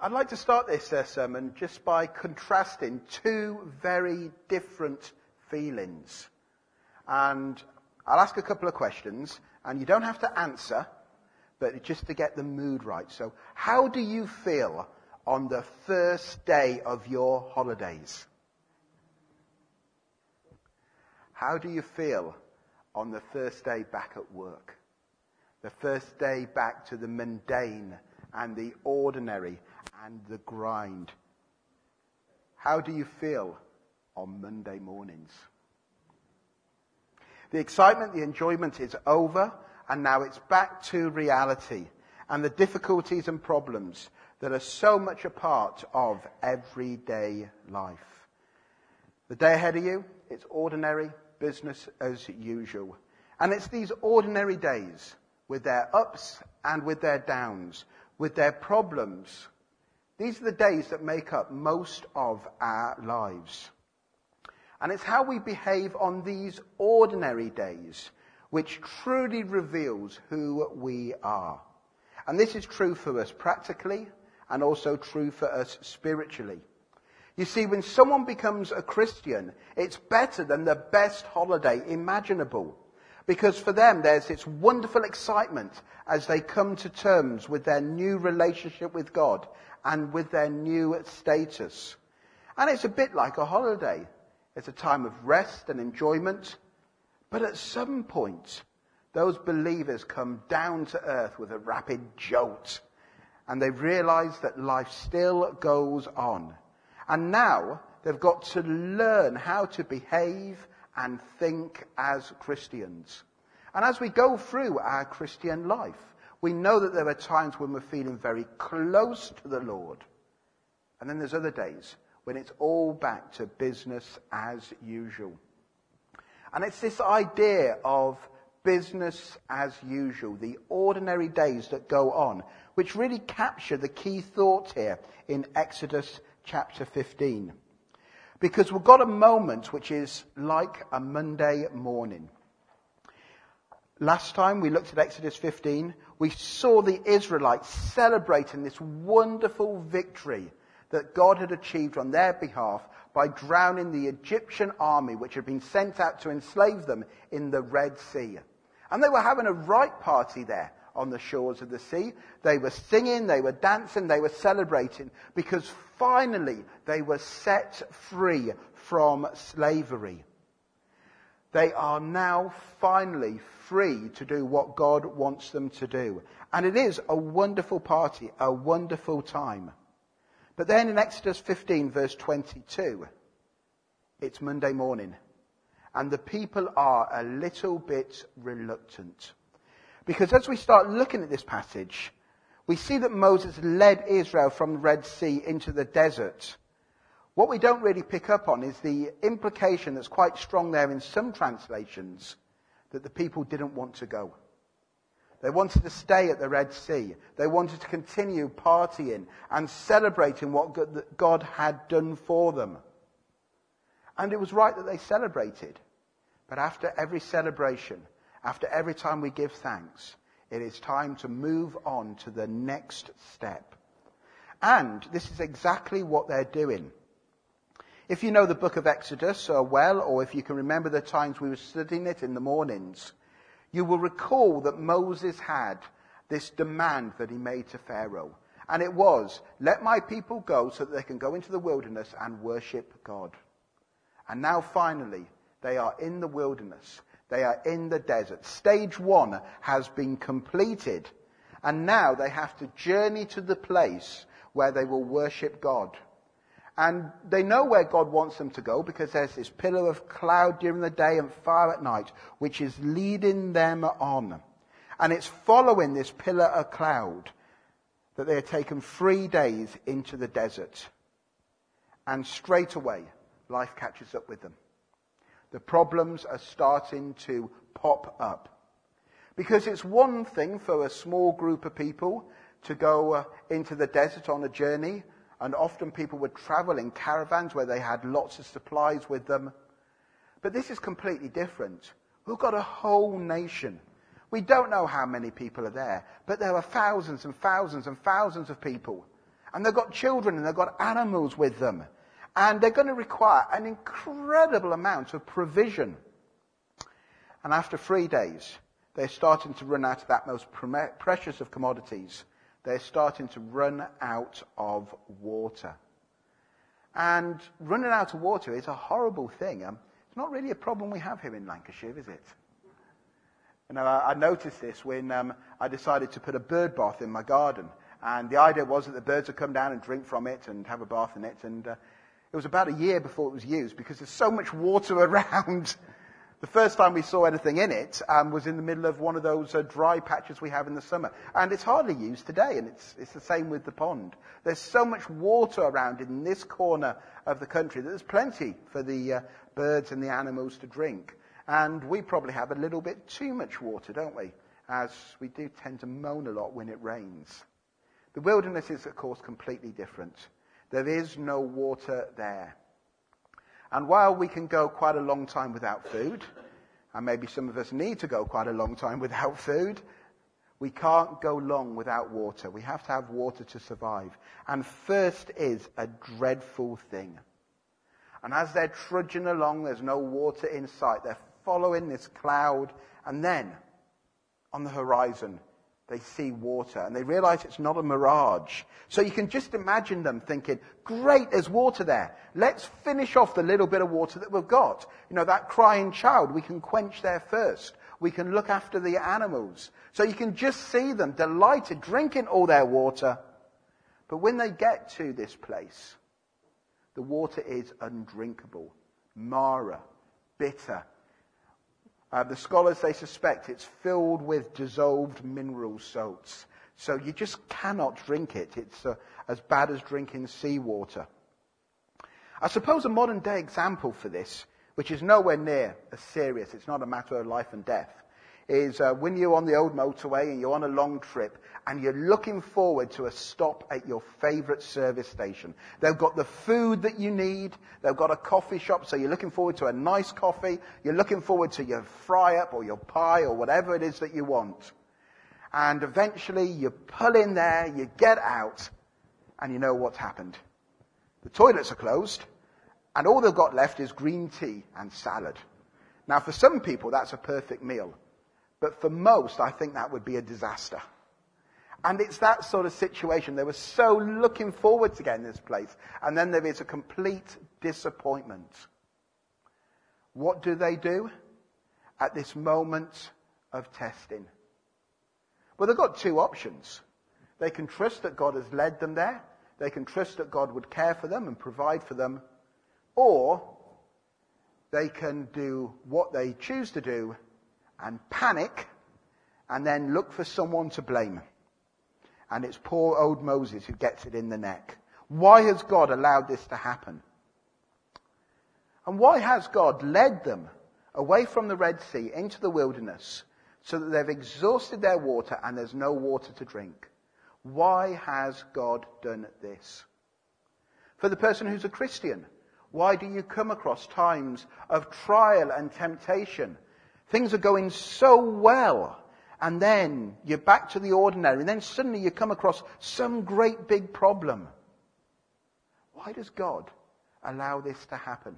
I'd like to start this sermon just by contrasting two very different feelings. And I'll ask a couple of questions, and you don't have to answer, but just to get the mood right. So, how do you feel on the first day of your holidays? How do you feel on the first day back at work? The first day back to the mundane and the ordinary and the grind. How do you feel on Monday mornings? The excitement, the enjoyment is over, and now it's back to reality and the difficulties and problems that are so much a part of everyday life. The day ahead of you, it's ordinary business as usual. And it's these ordinary days, with their ups and with their downs, with their problems. These are the days that make up most of our lives. And it's how we behave on these ordinary days which truly reveals who we are. And this is true for us practically and also true for us spiritually. You see, when someone becomes a Christian, it's better than the best holiday imaginable. Because for them, there's this wonderful excitement as they come to terms with their new relationship with God and with their new status. And it's a bit like a holiday. It's a time of rest and enjoyment. But at some point, those believers come down to earth with a rapid jolt. And they realize that life still goes on. And now they've got to learn how to behave and think as Christians. And as we go through our Christian life, we know that there are times when we're feeling very close to the Lord. And then there's other days when it's all back to business as usual. And it's this idea of business as usual, the ordinary days that go on, which really capture the key thought here in Exodus chapter 15. Because we've got a moment which is like a Monday morning. Last time we looked at Exodus 15, we saw the Israelites celebrating this wonderful victory that God had achieved on their behalf by drowning the Egyptian army which had been sent out to enslave them in the Red Sea. And they were having a right party there on the shores of the sea. They were singing, they were dancing, they were celebrating because finally they were set free from slavery. They are now finally free to do what God wants them to do. And it is a wonderful party, a wonderful time. But then in Exodus 15 verse 22, it's Monday morning. And the people are a little bit reluctant. Because as we start looking at this passage, we see that Moses led Israel from the Red Sea into the desert. What we don't really pick up on is the implication that's quite strong there in some translations, that the people didn't want to go. They wanted to stay at the Red Sea. They wanted to continue partying and celebrating what God had done for them. And it was right that they celebrated. But after every celebration, after every time we give thanks, it is time to move on to the next step. And this is exactly what they're doing. If you know the book of Exodus well, or if you can remember the times we were studying it in the mornings, you will recall that Moses had this demand that he made to Pharaoh. And it was, let my people go so that they can go into the wilderness and worship God. And now finally, they are in the wilderness. They are in the desert. Stage 1 has been completed. And now they have to journey to the place where they will worship God. And they know where God wants them to go because there's this pillar of cloud during the day and fire at night, which is leading them on. And it's following this pillar of cloud that they are taken 3 days into the desert. And straight away, life catches up with them. The problems are starting to pop up. Because it's one thing for a small group of people to go into the desert on a journey. And often people would travel in caravans where they had lots of supplies with them. But this is completely different. We've got a whole nation. We don't know how many people are there, but there are thousands and thousands and thousands of people. And they've got children and they've got animals with them. And they're going to require an incredible amount of provision. And after 3 days, they're starting to run out of that most precious of commodities. They're starting to run out of water. And running out of water is a horrible thing. It's not really a problem we have here in Lancashire, is it? You know, I noticed this when I decided to put a bird bath in my garden. And the idea was that the birds would come down and drink from it and have a bath in it. And it was about a year before it was used because there's so much water around. The first time we saw anything in it was in the middle of one of those dry patches we have in the summer. And it's hardly used today, and it's the same with the pond. There's so much water around in this corner of the country that there's plenty for the birds and the animals to drink. And we probably have a little bit too much water, don't we? As we do tend to moan a lot when it rains. The wilderness is, of course, completely different. There is no water there. And while we can go quite a long time without food, and maybe some of us need to go quite a long time without food, we can't go long without water. We have to have water to survive. And thirst is a dreadful thing. And as they're trudging along, there's no water in sight. They're following this cloud, and then on the horizon, they see water, and they realize it's not a mirage. So you can just imagine them thinking, great, there's water there. Let's finish off the little bit of water that we've got. You know, that crying child, we can quench their thirst. We can look after the animals. So you can just see them delighted, drinking all their water. But when they get to this place, the water is undrinkable, Mara, bitter. The scholars, they suspect it's filled with dissolved mineral salts. So you just cannot drink it. It's as bad as drinking seawater. I suppose a modern day example for this, which is nowhere near as serious, it's not a matter of life and death, is when you're on the old motorway and you're on a long trip and you're looking forward to a stop at your favourite service station. They've got the food that you need. They've got a coffee shop, so you're looking forward to a nice coffee. You're looking forward to your fry-up or your pie or whatever it is that you want. And eventually you pull in there, you get out, and you know what's happened. The toilets are closed, and all they've got left is green tea and salad. Now, for some people, that's a perfect meal. But for most, I think that would be a disaster. And it's that sort of situation. They were so looking forward to getting this place. And then there is a complete disappointment. What do they do at this moment of testing? Well, they've got two options. They can trust that God has led them there. They can trust that God would care for them and provide for them. Or they can do what they choose to do and panic, and then look for someone to blame. And it's poor old Moses who gets it in the neck. Why has God allowed this to happen? And why has God led them away from the Red Sea into the wilderness so that they've exhausted their water and there's no water to drink? Why has God done this? For the person who's a Christian, why do you come across times of trial and temptation? Things are going so well, and then you're back to the ordinary, and then suddenly you come across some great big problem. Why does God allow this to happen?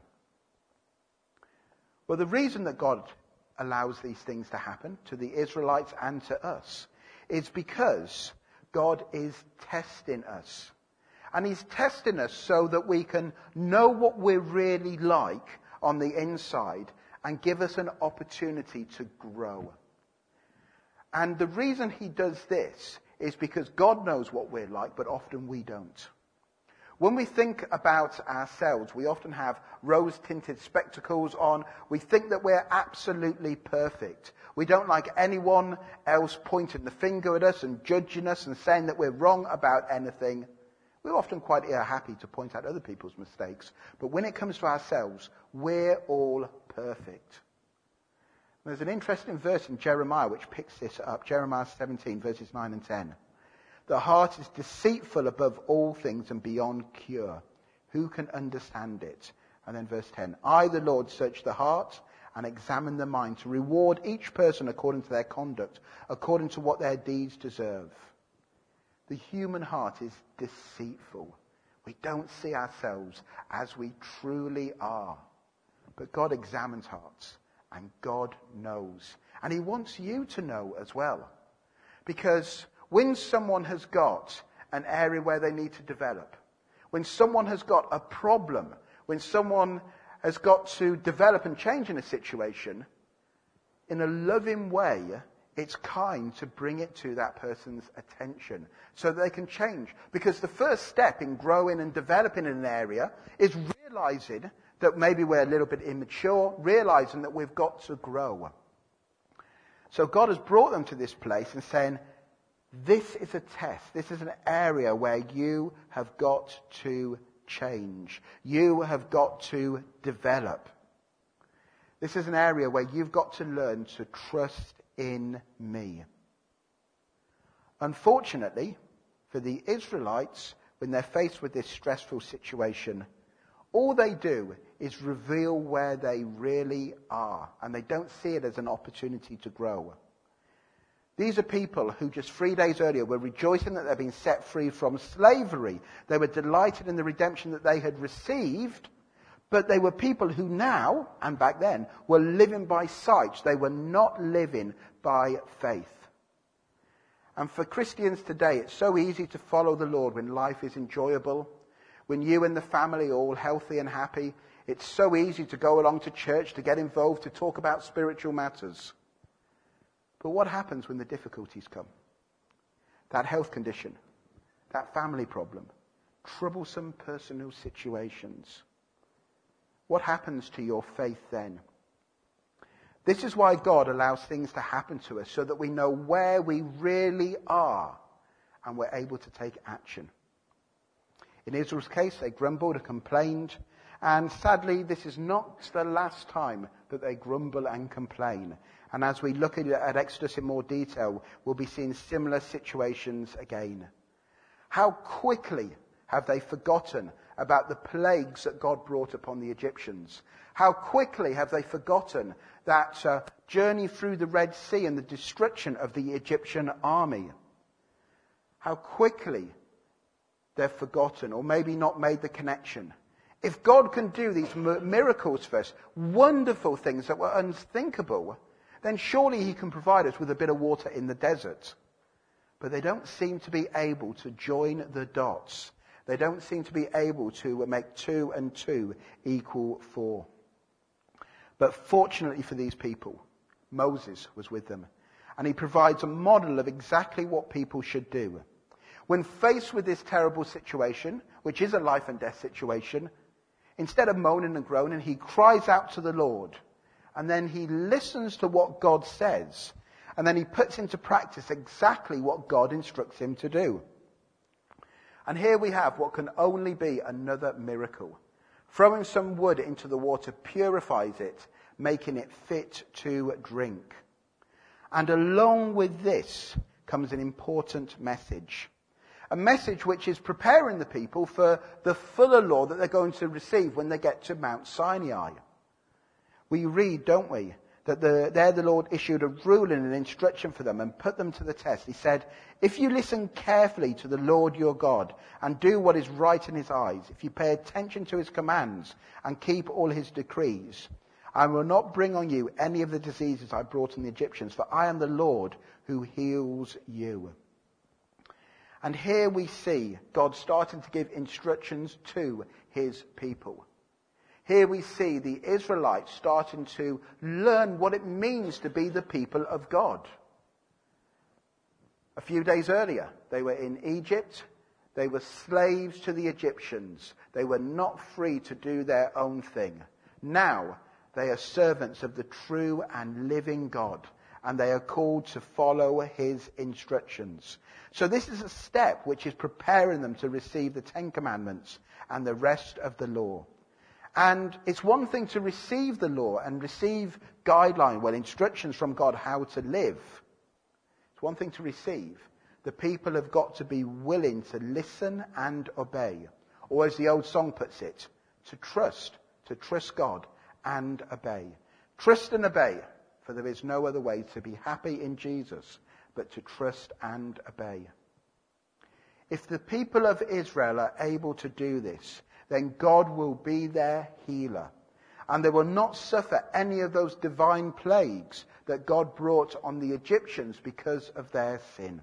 Well, the reason that God allows these things to happen to the Israelites and to us is because God is testing us. And he's testing us so that we can know what we're really like on the inside and give us an opportunity to grow. And the reason he does this is because God knows what we're like, but often we don't. When we think about ourselves, we often have rose-tinted spectacles on. We think that we're absolutely perfect. We don't like anyone else pointing the finger at us and judging us and saying that we're wrong about anything. We're often quite happy to point out other people's mistakes. But when it comes to ourselves, we're all perfect. There's an interesting verse in Jeremiah which picks this up. Jeremiah 17, verses 9 and 10. The heart is deceitful above all things and beyond cure. Who can understand it? And then verse 10. I, the Lord, search the heart and examine the mind to reward each person according to their conduct, according to what their deeds deserve. The human heart is deceitful. We don't see ourselves as we truly are. But God examines hearts, and God knows. And he wants you to know as well. Because when someone has got an area where they need to develop, when someone has got a problem, when someone has got to develop and change in a situation, in a loving way, it's kind to bring it to that person's attention so that they can change. Because the first step in growing and developing in an area is realizing that maybe we're a little bit immature, realizing that we've got to grow. So God has brought them to this place and saying, this is a test. This is an area where you have got to change. You have got to develop. This is an area where you've got to learn to trust in me. Unfortunately, for the Israelites, when they're faced with this stressful situation, all they do is reveal where they really are, and they don't see it as an opportunity to grow. These are people who just 3 days earlier were rejoicing that they've been set free from slavery. They were delighted in the redemption that they had received, but they were people who now, and back then, were living by sight. They were not living by faith. And for Christians today, it's so easy to follow the Lord when life is enjoyable, when you and the family are all healthy and happy. It's so easy to go along to church, to get involved, to talk about spiritual matters. But what happens when the difficulties come? That health condition, that family problem, troublesome personal situations. What happens to your faith then? This is why God allows things to happen to us, so that we know where we really are and we're able to take action. In Israel's case, they grumbled and complained, and sadly, this is not the last time that they grumble and complain. And as we look at Exodus in more detail, we'll be seeing similar situations again. How quickly have they forgotten about the plagues that God brought upon the Egyptians? How quickly have they forgotten that journey through the Red Sea and the destruction of the Egyptian army? How quickly they've forgotten, or maybe not made the connection. If God can do these miracles for us, wonderful things that were unthinkable, then surely he can provide us with a bit of water in the desert. But they don't seem to be able to join the dots. They don't seem to be able to make 2 and 2 equal 4. But fortunately for these people, Moses was with them. And he provides a model of exactly what people should do. When faced with this terrible situation, which is a life and death situation, instead of moaning and groaning, he cries out to the Lord. And then he listens to what God says. And then he puts into practice exactly what God instructs him to do. And here we have what can only be another miracle. Throwing some wood into the water purifies it, making it fit to drink. And along with this comes an important message. A message which is preparing the people for the fuller law that they're going to receive when they get to Mount Sinai. We read, don't we, that there the Lord issued a rule and an instruction for them and put them to the test. He said, if you listen carefully to the Lord your God and do what is right in his eyes, if you pay attention to his commands and keep all his decrees, I will not bring on you any of the diseases I brought on the Egyptians, for I am the Lord who heals you. And here we see God starting to give instructions to his people. Here we see the Israelites starting to learn what it means to be the people of God. A few days earlier, they were in Egypt. They were slaves to the Egyptians. They were not free to do their own thing. Now, they are servants of the true and living God, and they are called to follow his instructions. So this is a step which is preparing them to receive the 10 Commandments and the rest of the law. And it's one thing to receive the law and receive instructions from God how to live. It's one thing to receive. The people have got to be willing to listen and obey. Or as the old song puts it, to trust God and obey. Trust and obey, for there is no other way to be happy in Jesus but to trust and obey. If the people of Israel are able to do this, then God will be their healer. And they will not suffer any of those divine plagues that God brought on the Egyptians because of their sin.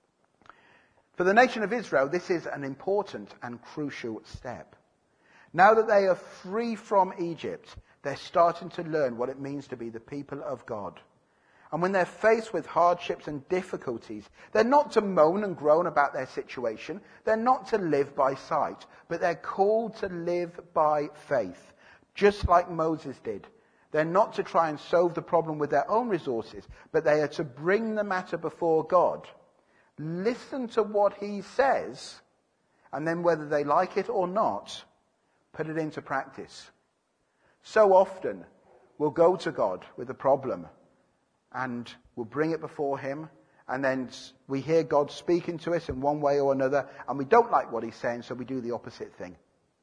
For the nation of Israel, this is an important and crucial step. Now that they are free from Egypt, they're starting to learn what it means to be the people of God. And when they're faced with hardships and difficulties, they're not to moan and groan about their situation. They're not to live by sight, but they're called to live by faith, just like Moses did. They're not to try and solve the problem with their own resources, but they are to bring the matter before God, listen to what he says, and then whether they like it or not, put it into practice. So often, we'll go to God with a problem, and we'll bring it before him, and then we hear God speaking to us in one way or another, and we don't like what he's saying, so we do the opposite thing.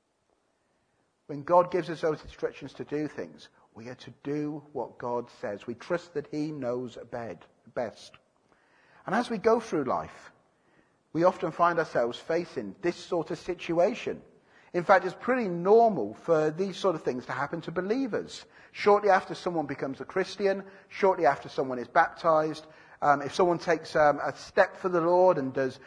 When God gives us those instructions to do things, we are to do what God says. We trust that he knows best. And as we go through life, we often find ourselves facing this sort of situation. In fact, it's pretty normal for these sort of things to happen to believers. Shortly after someone becomes a Christian, shortly after someone is baptized, if someone takes a step for the Lord and does,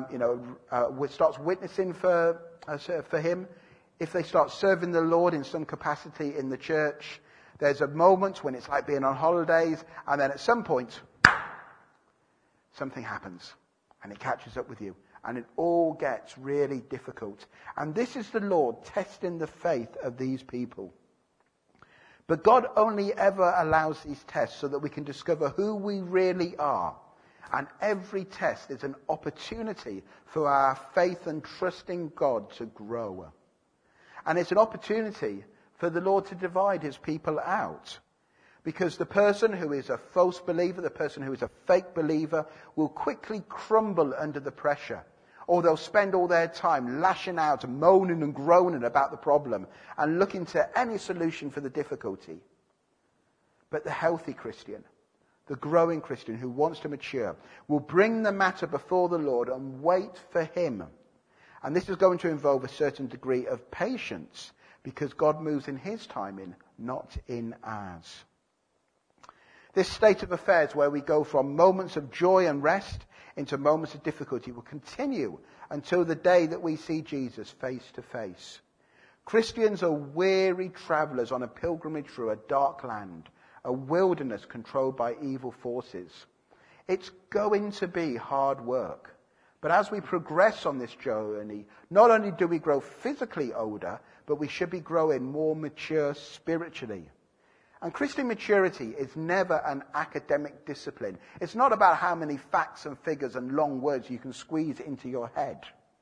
starts witnessing for him, if they start serving the Lord in some capacity in the church, there's a moment when it's like being on holidays, and then at some point, something happens, and it catches up with you. And it all gets really difficult. And this is the Lord testing the faith of these people. But God only ever allows these tests so that we can discover who we really are. And every test is an opportunity for our faith and trust in God to grow. And it's an opportunity for the Lord to divide his people out. Because the person who is a false believer, the person who is a fake believer, will quickly crumble under the pressure. Or they'll spend all their time lashing out, moaning and groaning about the problem and looking to any solution for the difficulty. But the healthy Christian, the growing Christian who wants to mature, will bring the matter before the Lord and wait for him. And this is going to involve a certain degree of patience, because God moves in his timing, not in ours. This state of affairs where we go from moments of joy and rest into moments of difficulty will continue until the day that we see Jesus face to face. Christians are weary travelers on a pilgrimage through a dark land, a wilderness controlled by evil forces. It's going to be hard work. But as we progress on this journey, not only do we grow physically older, but we should be growing more mature spiritually. And Christian maturity is never an academic discipline. It's not about how many facts and figures and long words you can squeeze into your head.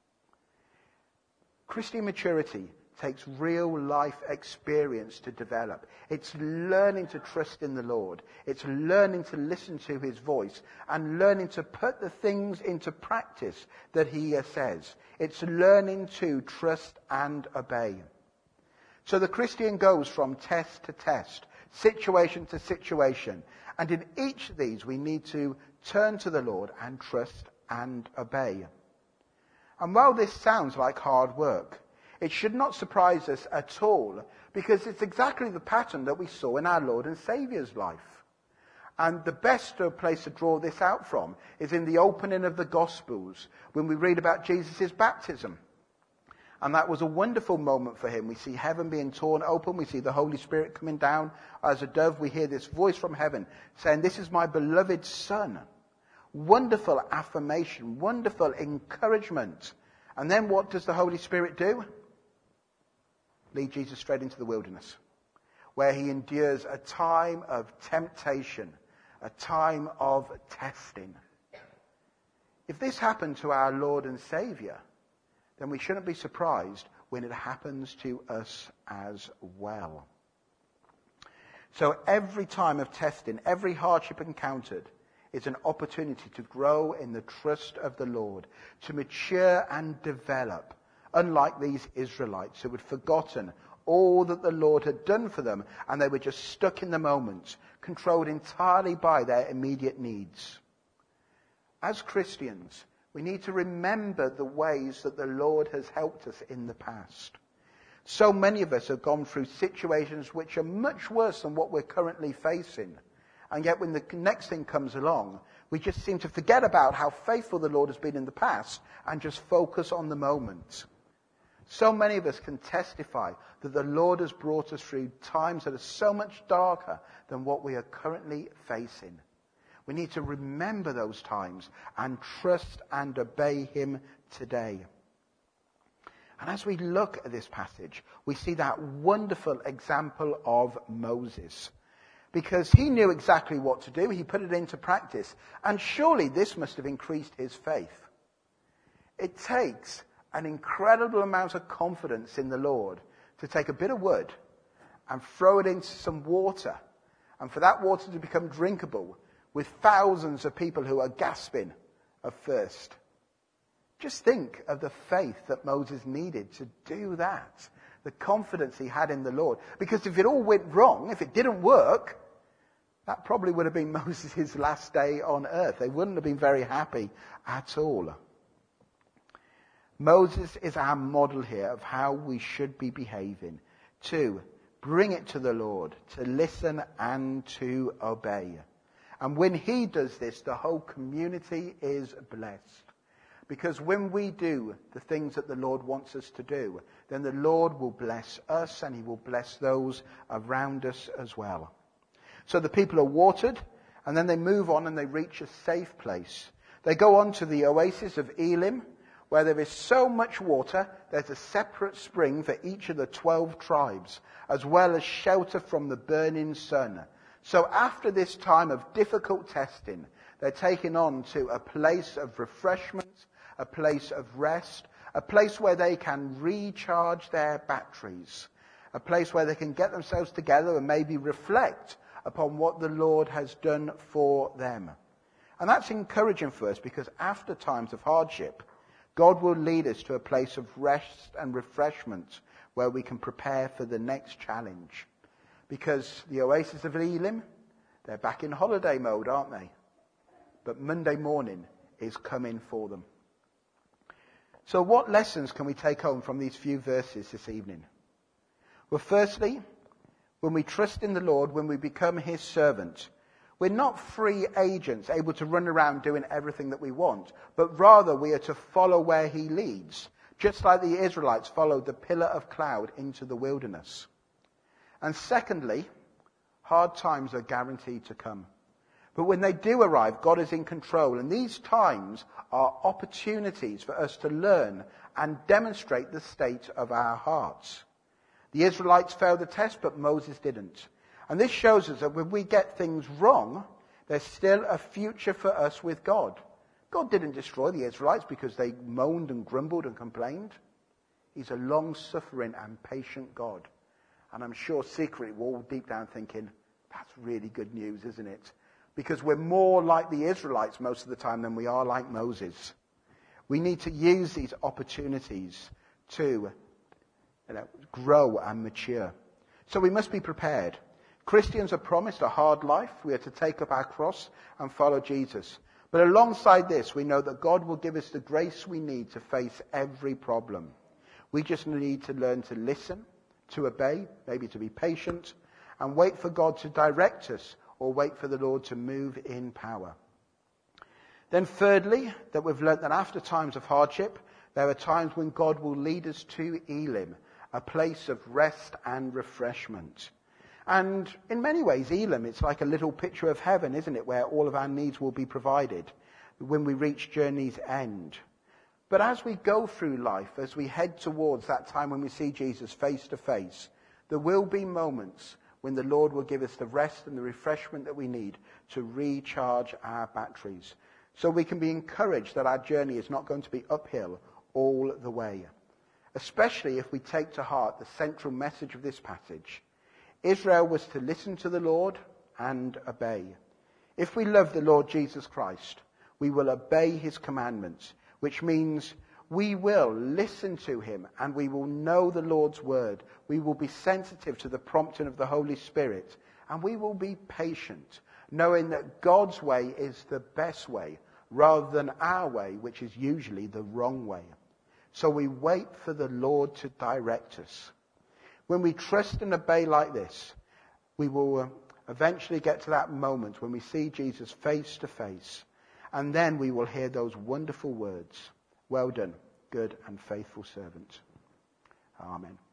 Christian maturity takes real life experience to develop. It's learning to trust in the Lord. It's learning to listen to his voice and learning to put the things into practice that he says. It's learning to trust and obey. So the Christian goes from test to test, situation to situation. And in each of these, we need to turn to the Lord and trust and obey. And while this sounds like hard work, it should not surprise us at all, because it's exactly the pattern that we saw in our Lord and Saviour's life. And the best place to draw this out from is in the opening of the Gospels, when we read about Jesus' baptism. And that was a wonderful moment for him. We see heaven being torn open. We see the Holy Spirit coming down as a dove. We hear this voice from heaven saying, "This is my beloved Son." Wonderful affirmation, wonderful encouragement. And then what does the Holy Spirit do? Lead Jesus straight into the wilderness, where he endures a time of temptation, a time of testing. If this happened to our Lord and Saviour, then we shouldn't be surprised when it happens to us as well. So every time of testing, every hardship encountered is an opportunity to grow in the trust of the Lord, to mature and develop, unlike these Israelites who had forgotten all that the Lord had done for them, and they were just stuck in the moment, controlled entirely by their immediate needs. As Christians, We need to remember the ways that the Lord has helped us in the past. So many of us have gone through situations which are much worse than what we're currently facing. And yet when the next thing comes along, we just seem to forget about how faithful the Lord has been in the past and just focus on the moment. So many of us can testify that the Lord has brought us through times that are so much darker than what we are currently facing. We need to remember those times and trust and obey him today. And as we look at this passage, we see that wonderful example of Moses. Because he knew exactly what to do. He put it into practice. And surely this must have increased his faith. It takes an incredible amount of confidence in the Lord to take a bit of wood and throw it into some water. And for that water to become drinkable with thousands of people who are gasping of thirst. Just think of the faith that Moses needed to do that. The confidence he had in the Lord. Because if it all went wrong, if it didn't work, that probably would have been Moses' last day on earth. They wouldn't have been very happy at all. Moses is our model here of how we should be behaving. To bring it to the Lord, to listen and to obey. And when he does this, the whole community is blessed. Because when we do the things that the Lord wants us to do, then the Lord will bless us and he will bless those around us as well. So the people are watered, and then they move on and they reach a safe place. They go on to the oasis of Elim, where there is so much water, there's a separate spring for each of the 12 tribes, as well as shelter from the burning sun. So after this time of difficult testing, they're taken on to a place of refreshment, a place of rest, a place where they can recharge their batteries, a place where they can get themselves together and maybe reflect upon what the Lord has done for them. And that's encouraging for us, because after times of hardship, God will lead us to a place of rest and refreshment where we can prepare for the next challenge. Because the oasis of Elim, they're back in holiday mode, aren't they? But Monday morning is coming for them. So what lessons can we take home from these few verses this evening? Well, firstly, when we trust in the Lord, when we become his servant, we're not free agents able to run around doing everything that we want, but rather we are to follow where he leads, just like the Israelites followed the pillar of cloud into the wilderness. And secondly, hard times are guaranteed to come. But when they do arrive, God is in control, and these times are opportunities for us to learn and demonstrate the state of our hearts. The Israelites failed the test, but Moses didn't. And this shows us that when we get things wrong, there's still a future for us with God. God didn't destroy the Israelites because they moaned and grumbled and complained. He's a long-suffering and patient God. And I'm sure secretly we're all deep down thinking, that's really good news, isn't it? Because we're more like the Israelites most of the time than we are like Moses. We need to use these opportunities to grow and mature. So we must be prepared. Christians are promised a hard life. We are to take up our cross and follow Jesus. But alongside this, we know that God will give us the grace we need to face every problem. We just need to learn to listen, to obey, maybe to be patient, and wait for God to direct us, or wait for the Lord to move in power. Then thirdly, that we've learnt that after times of hardship, there are times when God will lead us to Elim, a place of rest and refreshment. And in many ways, Elim, it's like a little picture of heaven, isn't it, where all of our needs will be provided when we reach journey's end. But as we go through life, as we head towards that time when we see Jesus face to face, there will be moments when the Lord will give us the rest and the refreshment that we need to recharge our batteries. So we can be encouraged that our journey is not going to be uphill all the way. Especially if we take to heart the central message of this passage. Israel was to listen to the Lord and obey. If we love the Lord Jesus Christ, we will obey his commandments, which means we will listen to him and we will know the Lord's word. We will be sensitive to the prompting of the Holy Spirit, and we will be patient, knowing that God's way is the best way rather than our way, which is usually the wrong way. So we wait for the Lord to direct us. When we trust and obey like this, we will eventually get to that moment when we see Jesus face to face. And then we will hear those wonderful words, "Well done, good and faithful servant." Amen.